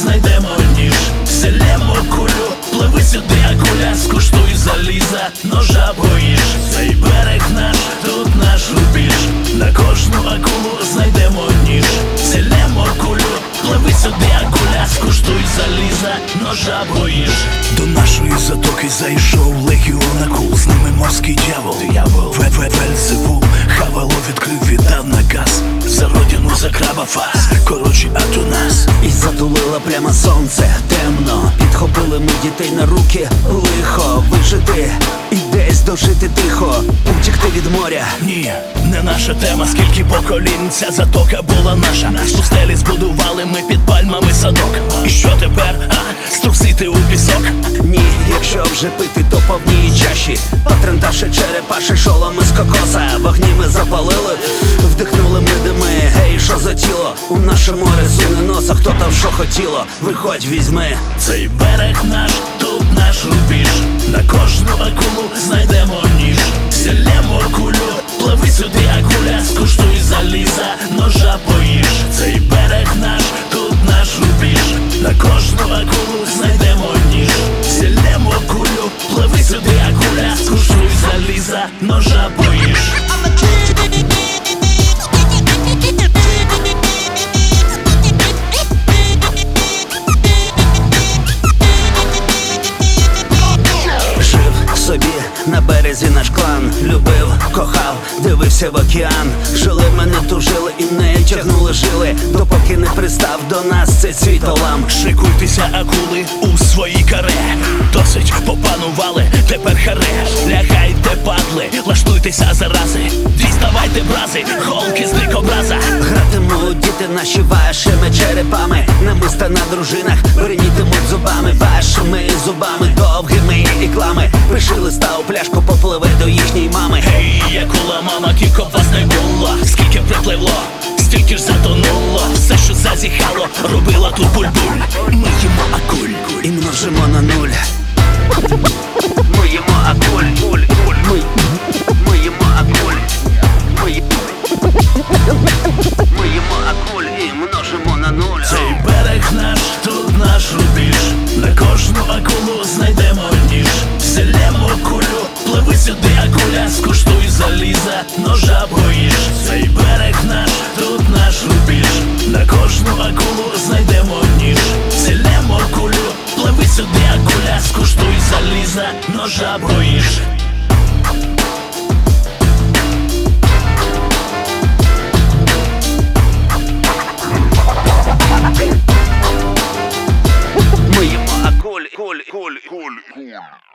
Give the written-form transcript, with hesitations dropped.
знайдемо ніж, зілємо кулю, пливи сюди, акуля, скуштуй заліза, ножа боїш. Цей берег наш, тут наш рубіж, на кожну акулу знайдемо ніж, зілємо кулю, пливи сюди, акуля, скуштуй заліза, ножа боїш. До нашої затоки зайшов легіон акул, з ними морський дьявол, Вельзевул, Хавало відкрив, віддав наказ, за родину, за краба фас, коротше, а то нас. І затулило прямо сонце, темно, підхопили ми дітей на руки, лихо, вижити і десь дожити тихо, утікти від моря. Ні, не наша тема, скільки поколінь ця затока була наша. У стелі збудували ми під пальмами садок. І що тепер, струсити у пісок? Ні, якщо вже пити, то повній чаші, потрентавши черепаші шоломи з кокоса. Вогні ми запалили, вдихнули ми дими. Гей, що за тіло? У наше море суне носа, хто там що хотіло, виходь, візьми. Цей берег наш, тут наш рубіж, на кожну акулу знайдемо ніж, зілємо кулю, пливи сюди, акуля, скуштуй заліза, ножа боїш. Цей берег наш, тут наш рубіж, на кожну акулу знайдемо ніж, зілємо кулю, пливи сюди, акуля, скуштуй заліза, ножа боїш. Собі на березі наш клан, любив, кохав, дивився в океан. Жили ми, не тужили і не тягнули жили, допоки не пристав до нас цей світолам. Шикуйтеся, акули, у свої каре, досить попанували, тепер харе. Лягайте, падли, лаштуйтеся, зарази, діставайте брази, голки з дикобраза. Гратимуть діти наші вашими черепами, намиста на дружинах бринітимуть зубами, вашими зубами, довгими іклами. Пиши листа у пляшку, попливе до їхньої мами. Гей, акула, мама, кілько вас не було, скільки припливло, стільки ж затонуло. Все, що зазіхало, робила тут буль-буль. Ми їмо акуль І множимо на нуль. Ми їмо акуль. Ми їмо акуль. Ми їмо акуль і множимо на нуль. Цей берег наш, тут наш рубіж, на кожну акулу знайдемо ніж, зілємо кулю, пливи сюди, акуля, скуштуй заліза, ножа боїш. Цей берег наш, тут наш рубіж, на кожну акулу знайдемо ніж, зілємо кулю, пливи сюди, акуля, скуштуй заліза, ножа боїш. Ми їмо акуль.